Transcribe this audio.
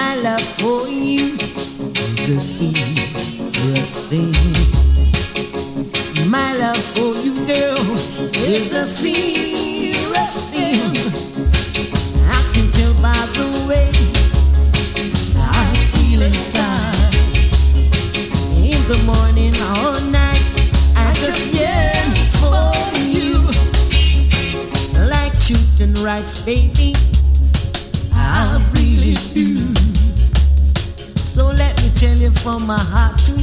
My love for you is a serious thing. My love for you, girl, is a serious thing. I can tell by the way I feel inside. In the morning or night, I just yearn for you. Like chicken rice, baby, I really do. So let me tell you from my heart to